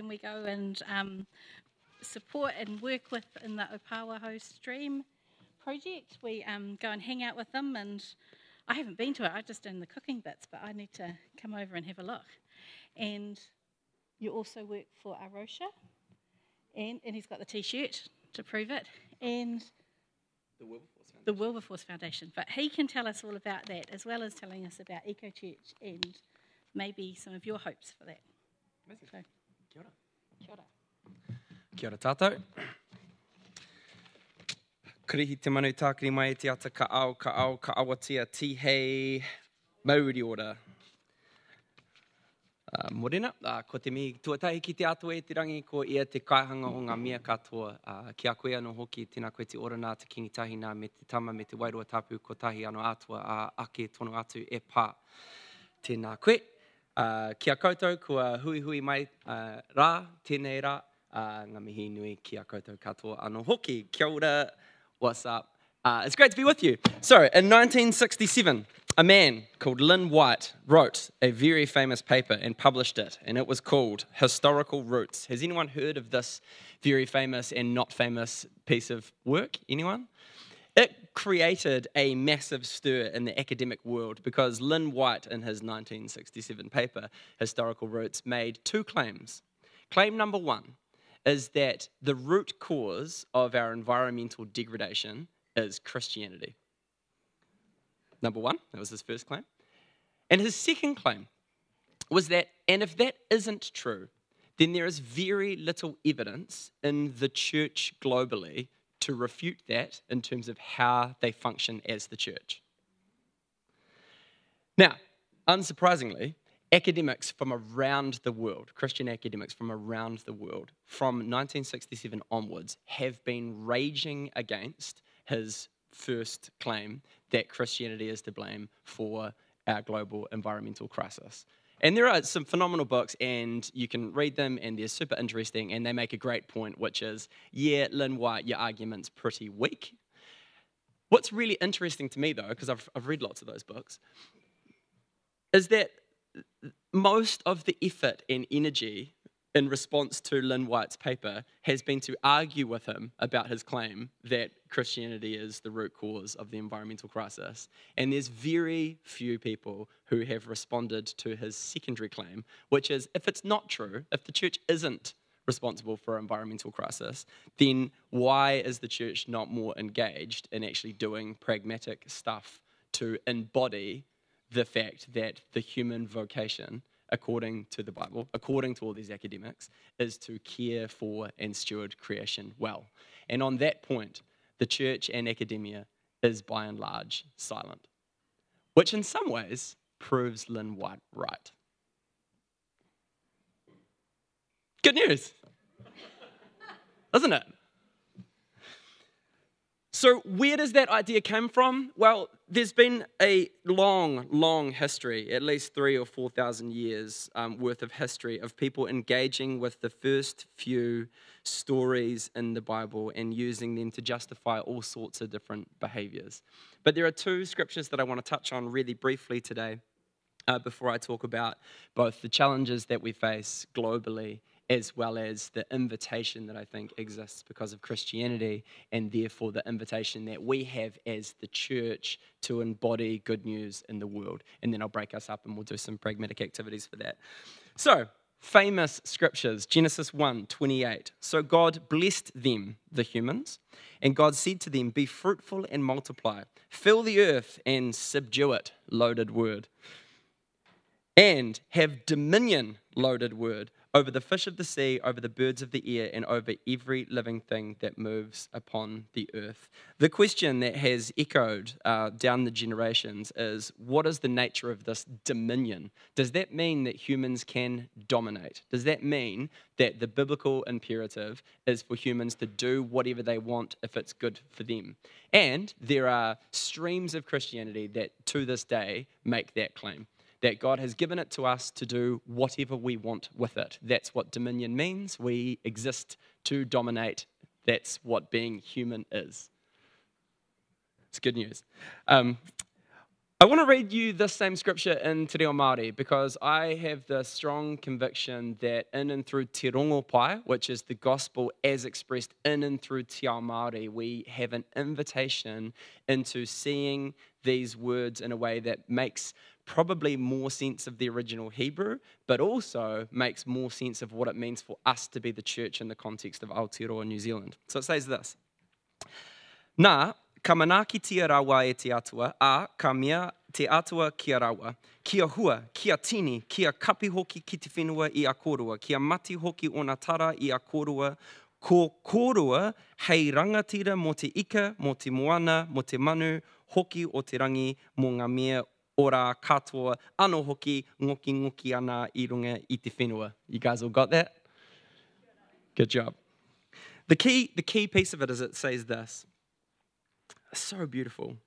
when we go and support and work with in the Opawaho Stream project. We go and hang out with them, and I haven't been to it, I've just done the cooking bits, but I need to come over and have a look. And you also work for Arosha, and he's got the t-shirt to prove it, and the Wilberforce Foundation. But he can tell us all about that, as well as telling us about Eco Church and maybe some of your hopes for that. Amazing. So, Kia ora. kia ora. Kia ora tātou. Kirihi te manu tākiri mai e te ata ka awatia tihei mauri ora. Morena, ko te mihi tuatahi ki te atua e te rangi, ko ia te kaihanga o ngā mea katoa. Ki a koe anō hoki, tēnā koe te ora nā te kingitahi nā me te tama me te wairua tapu, ko tahi anō atua ake tono atu e pā. Tēnā koe. Kia koutou, kua hui hui mai rā, tēnei rā, ngā mihi nui kia koutou katoa anō hoki. Kia ora, what's up? It's great to be with you. So, in 1967, a man called Lynn White wrote a very famous paper and published it, and it was called Historical Roots. Has anyone heard of this very famous and not famous piece of work? Anyone? It created a massive stir in the academic world because Lynn White, in his 1967 paper, Historical Roots, made two claims. Claim number one is that the root cause of our environmental degradation is Christianity. Number one, that was his first claim. And his second claim was that, and if that isn't true, then there is very little evidence in the church globally to refute that in terms of how they function as the church. Now, unsurprisingly, academics from around the world, Christian academics from around the world, from 1967 onwards, have been raging against his first claim that Christianity is to blame for our global environmental crisis. And there are some phenomenal books, and you can read them, and they're super interesting, and they make a great point, which is, yeah, Lynn White, your argument's pretty weak. What's really interesting to me, though, because I've read lots of those books, is that most of the effort and energy in response to Lynn White's paper has been to argue with him about his claim that Christianity is the root cause of the environmental crisis. And there's very few people who have responded to his secondary claim, which is, if it's not true, if the church isn't responsible for environmental crisis, then why is the church not more engaged in actually doing pragmatic stuff to embody the fact that the human vocation, according to the Bible, according to all these academics, is to care for and steward creation well? And on that point, the church and academia is by and large silent, which in some ways proves Lynn White right. Good news, isn't it? So where does that idea come from? Well, there's been a long history, at least 3,000 or 4,000 years worth of history of people engaging with the first few stories in the Bible and using them to justify all sorts of different behaviors. But there are two scriptures that I want to touch on really briefly today before I talk about both the challenges that we face globally as well as the invitation that I think exists because of Christianity, and therefore the invitation that we have as the church to embody good news in the world. And then I'll break us up and we'll do some pragmatic activities for that. So, famous scriptures, Genesis 1:28. So God blessed them, the humans, and God said to them, "Be fruitful and multiply, fill the earth and subdue it," loaded word, "and have dominion," loaded word, "over the fish of the sea, over the birds of the air, and over every living thing that moves upon the earth." The question that has echoed down the generations is, what is the nature of this dominion? Does that mean that humans can dominate? Does that mean that the biblical imperative is for humans to do whatever they want if it's good for them? And there are streams of Christianity that to this day make that claim, that God has given it to us to do whatever we want with it. That's what dominion means. We exist to dominate. That's what being human is. It's good news. I want to read you this same scripture in Te Reo Māori because I have the strong conviction that in and through Te Rongopai, which is the gospel as expressed in and through Te Ao Māori, we have an invitation into seeing these words in a way that makes probably more sense of the original Hebrew, but also makes more sense of what it means for us to be the church in the context of Aotearoa, New Zealand. So it says this. Nā, ka manaaki tia rawa e te atua, ka mea te atua kia rawa. Kia hua, kia tini, kia kapi hoki ki te whenua I a korua. Kia mati hoki ona tara I a korua. Ko korua hei rangatira mo te ika, mo te moana, mo te manu, hoki o te rangi, mo ngā mea ora katoa, ano hoki, ngoki ana I runga I te whenua. You guys all got that? Good job. The key piece of it is it says this. It's so beautiful.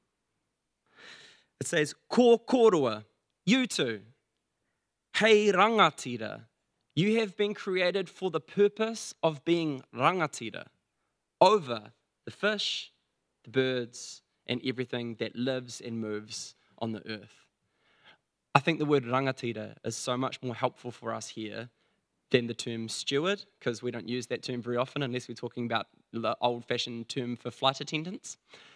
It says, ko korua, you two, hei rangatira, you have been created for the purpose of being rangatira over the fish, the birds, and everything that lives and moves on the earth. I think the word rangatira is so much more helpful for us here than the term steward, because we don't use that term very often unless we're talking about the old-fashioned term for flight attendants.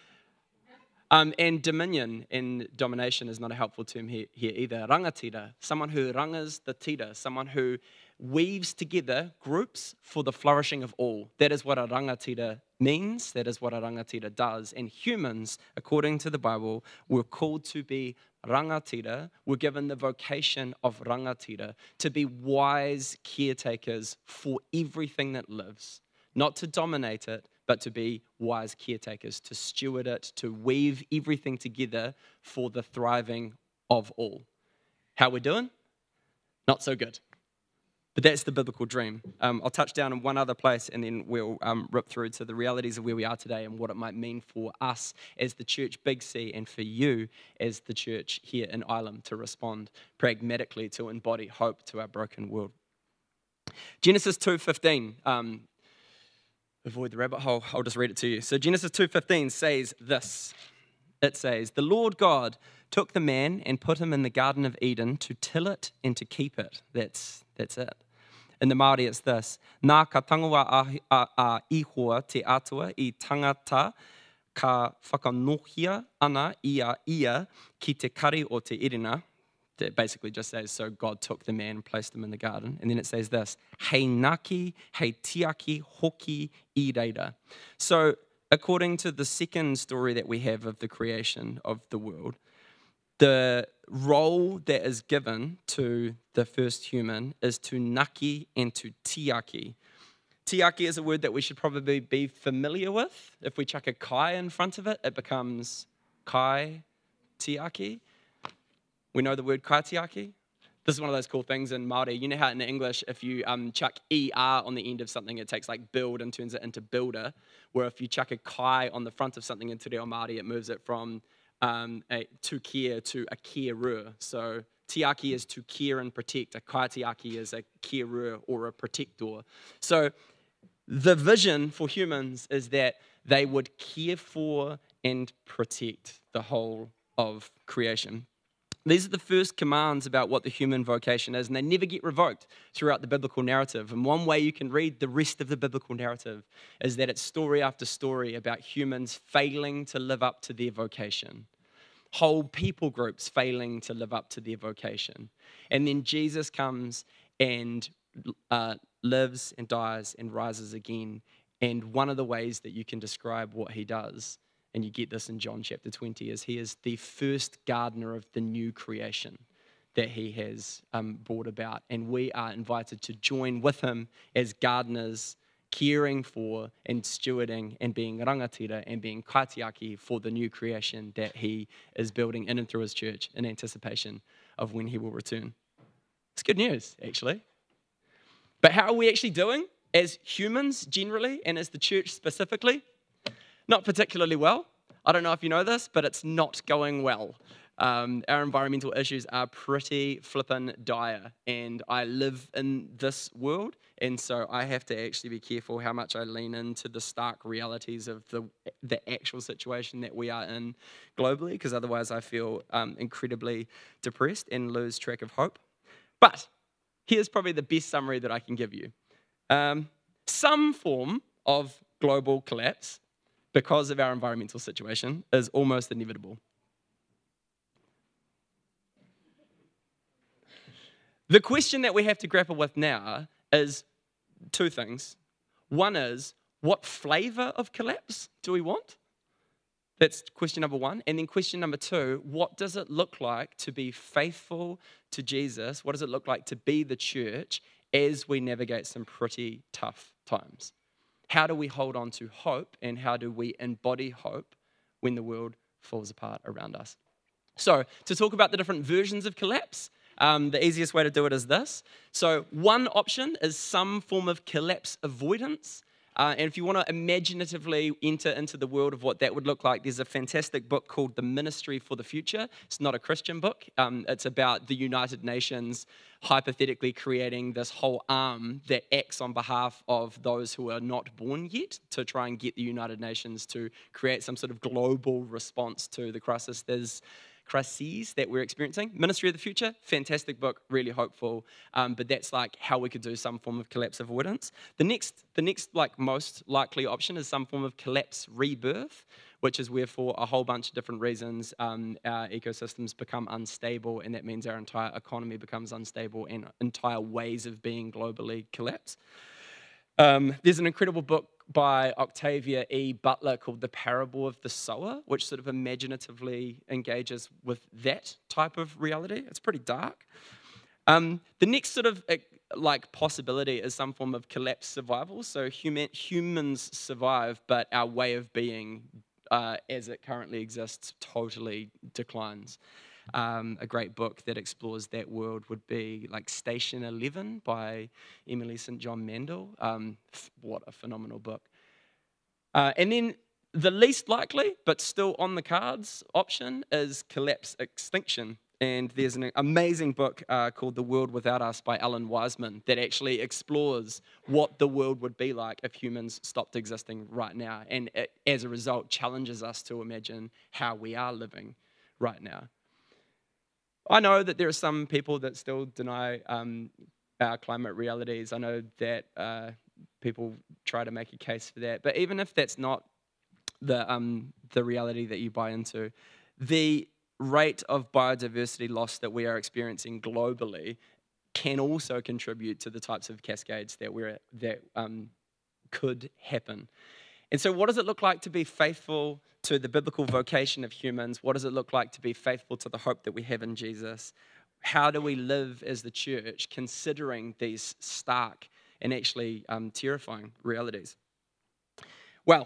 And dominion and domination is not a helpful term here either. Rangatira, someone who rangas the tira, someone who weaves together groups for the flourishing of all. That is what a rangatira means. That is what a rangatira does. And humans, according to the Bible, were called to be rangatira, were given the vocation of rangatira, to be wise caretakers for everything that lives, not to dominate it, but to be wise caretakers, to steward it, to weave everything together for the thriving of all. How we doing? Not so good. But that's the biblical dream. I'll touch down in one other place and then we'll rip through to the realities of where we are today and what it might mean for us as the church Big C and for you as the church here in Ilam to respond pragmatically to embody hope to our broken world. Genesis 2:15. Avoid the rabbit hole, I'll just read it to you. So Genesis 2:15 says this. It says, the Lord God took the man and put him in the Garden of Eden to till it and to keep it. That's it. In the Māori it's this. Nā ka tangoa a ihoa te atua I tangata ka whakanohia ana ia ki te kari o te irina. It basically just says, so God took the man and placed him in the garden. And then it says this, hei naki, hei tiaki, hoki, I reira. So according to the second story that we have of the creation of the world, the role that is given to the first human is to naki and to tiaki. Tiaki is a word that we should probably be familiar with. If we chuck a kai in front of it, it becomes kai tiaki. We know the word kaitiaki. This is one of those cool things in Māori. You know how in English, if you chuck ER on the end of something, it takes like build and turns it into builder. Where if you chuck a kai on the front of something in Te Reo Māori, it moves it from to care to a care-ur. So tiaki is to care and protect. A kaitiaki is a care-ur or a protector. So the vision for humans is that they would care for and protect the whole of creation. These are the first commands about what the human vocation is, and they never get revoked throughout the biblical narrative. And one way you can read the rest of the biblical narrative is that it's story after story about humans failing to live up to their vocation, whole people groups failing to live up to their vocation. And then Jesus comes and lives and dies and rises again. And one of the ways that you can describe what he does, and you get this in John chapter 20, is he is the first gardener of the new creation that he has brought about. And we are invited to join with him as gardeners, caring for and stewarding and being rangatira and being kaitiaki for the new creation that he is building in and through his church in anticipation of when he will return. It's good news, actually. But how are we actually doing as humans generally and as the church specifically? Not particularly well. I don't know if you know this, but it's not going well. Our environmental issues are pretty flippin' dire, and I live in this world, and so I have to actually be careful how much I lean into the stark realities of the actual situation that we are in globally, because otherwise I feel incredibly depressed and lose track of hope. But here's probably the best summary that I can give you. Some form of global collapse because of our environmental situation is almost inevitable. The question that we have to grapple with now is two things. One is, what flavor of collapse do we want? That's question number one. And then question number two, what does it look like to be faithful to Jesus? What does it look like to be the church as we navigate some pretty tough times? How do we hold on to hope, and how do we embody hope when the world falls apart around us? So, to talk about the different versions of collapse, the easiest way to do it is this. So one option is some form of collapse avoidance. And if you want to imaginatively enter into the world of what that would look like, there's a fantastic book called The Ministry for the Future. It's not a Christian book. It's about the United Nations hypothetically creating this whole arm that acts on behalf of those who are not born yet to try and get the United Nations to create some sort of global response to the crises that we're experiencing. Ministry of the Future, fantastic book, really hopeful. But that's like how we could do some form of collapse avoidance. The next like most likely option is some form of collapse rebirth, which is where for a whole bunch of different reasons our ecosystems become unstable, and that means our entire economy becomes unstable and entire ways of being globally collapse. There's an incredible book by Octavia E. Butler called The Parable of the Sower, which sort of imaginatively engages with that type of reality. It's pretty dark. The next sort of like possibility is some form of collapse survival. So humans survive, but our way of being as it currently exists totally declines. A great book that explores that world would be like Station 11 by Emily St. John Mandel. What a phenomenal book. And then the least likely, but still on the cards option is collapse extinction. And there's an amazing book called The World Without Us by Alan Wiseman that actually explores what the world would be like if humans stopped existing right now. And it, as a result, challenges us to imagine how we are living right now. I know that there are some people that still deny our climate realities. I know that people try to make a case for that. But even if that's not the reality that you buy into, the rate of biodiversity loss that we are experiencing globally can also contribute to the types of cascades that could happen. And so what does it look like to be faithful to the biblical vocation of humans? What does it look like to be faithful to the hope that we have in Jesus? How do we live as the church considering these stark and actually terrifying realities? Well,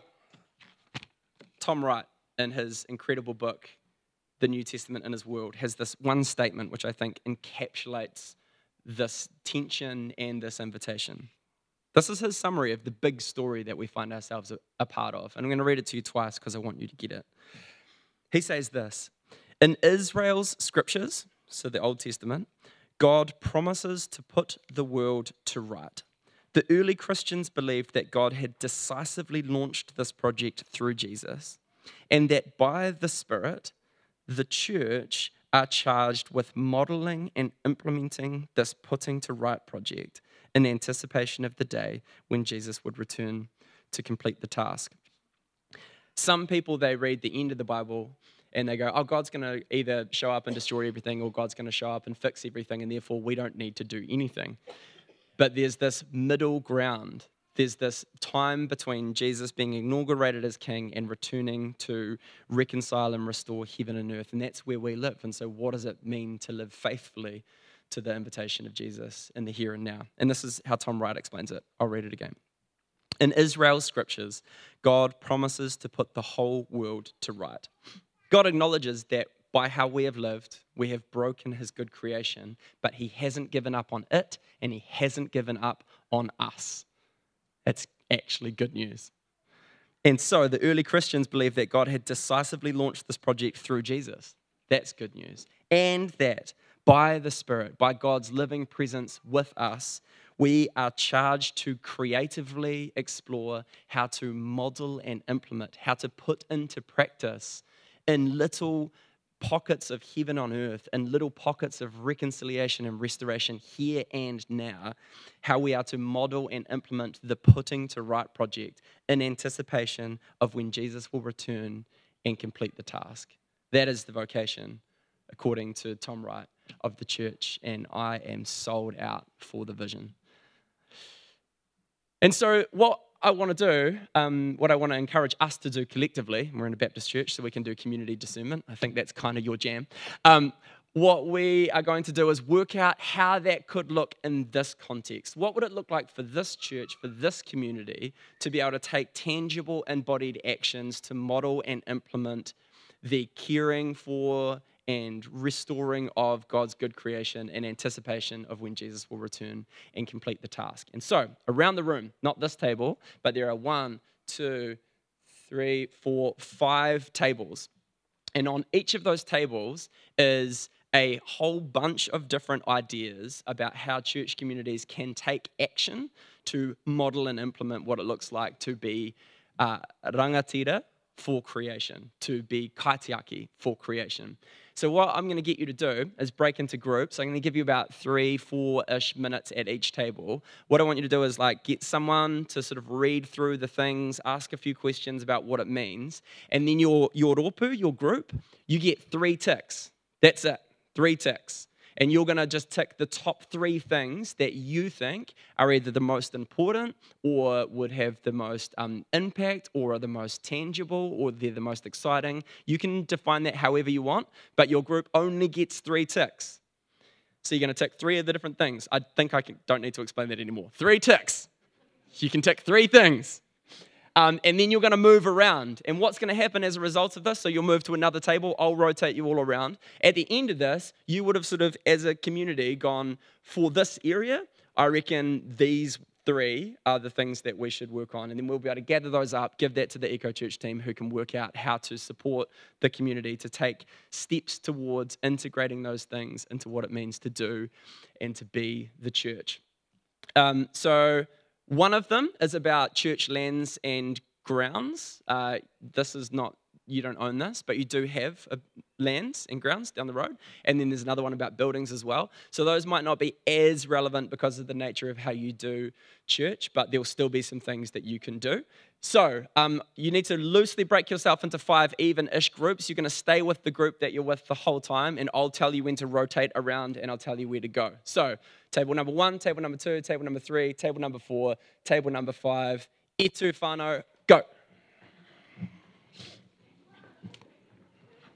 Tom Wright, in his incredible book, The New Testament in His World, has this one statement which I think encapsulates this tension and this invitation. This is his summary of the big story that we find ourselves a part of. And I'm going to read it to you twice because I want you to get it. He says this: in Israel's scriptures, so the Old Testament, God promises to put the world to right. The early Christians believed that God had decisively launched this project through Jesus, and that by the Spirit, the church are charged with modeling and implementing this putting to right project in anticipation of the day when Jesus would return to complete the task. Some people, they read the end of the Bible and they go, oh, God's going to either show up and destroy everything, or God's going to show up and fix everything, and therefore we don't need to do anything. But there's this middle ground. There's this time between Jesus being inaugurated as king and returning to reconcile and restore heaven and earth, and that's where we live. And so what does it mean to live faithfully to the invitation of Jesus in the here and now? And this is how Tom Wright explains it. I'll read it again. In Israel's scriptures, God promises to put the whole world to right. God acknowledges that by how we have lived, we have broken his good creation, but he hasn't given up on it, and he hasn't given up on us. It's actually good news. And so the early Christians believed that God had decisively launched this project through Jesus. That's good news. And that by the Spirit, by God's living presence with us, we are charged to creatively explore how to model and implement, how to put into practice in little pockets of heaven on earth and little pockets of reconciliation and restoration here and now, how we are to model and implement the putting to right project in anticipation of when Jesus will return and complete the task. That is the vocation, according to Tom Wright, of the church, and I am sold out for the vision. And so what I want to do, what I want to encourage us to do collectively, we're in a Baptist church, so we can do community discernment. I think that's kind of your jam. What we are going to do is work out how that could look in this context. What would it look like for this church, for this community, to be able to take tangible, embodied actions to model and implement the caring for and restoring of God's good creation in anticipation of when Jesus will return and complete the task. And so, around the room, not this table, but there are 1, 2, 3, 4, 5 tables. And on each of those tables is a whole bunch of different ideas about how church communities can take action to model and implement what it looks like to be rangatira for creation, to be kaitiaki for creation. So what I'm going to get you to do is break into groups. I'm going to give you about 3-4-ish minutes at each table. What I want you to do is get someone to sort of read through the things, ask a few questions about what it means, and then your ropu, your group, you get 3 ticks. That's it, 3 ticks. And you're going to just tick the top 3 things that you think are either the most important or would have the most impact or are the most tangible or they're the most exciting. You can define that however you want, but your group only gets 3 ticks. So you're going to tick 3 of the different things. I think don't need to explain that anymore. 3 ticks. You can tick 3 things. And then you're going to move around. And what's going to happen as a result of this? So you'll move to another table. I'll rotate you all around. At the end of this, you would have sort of, as a community, gone, for this area, I reckon these 3 are the things that we should work on. And then we'll be able to gather those up, give that to the Eco Church team who can work out how to support the community to take steps towards integrating those things into what it means to do and to be the church. So one of them is about church lands and grounds. This is not, you don't own this, but you do have lands and grounds down the road. And then there's another one about buildings as well. So those might not be as relevant because of the nature of how you do church, but there'll still be some things that you can do. So you need to loosely break yourself into 5 even-ish groups. You're going to stay with the group that you're with the whole time, and I'll tell you when to rotate around, and I'll tell you where to go. So table number 1, table number 2, table number 3, table number 4, table number 5, e tu whānau, go.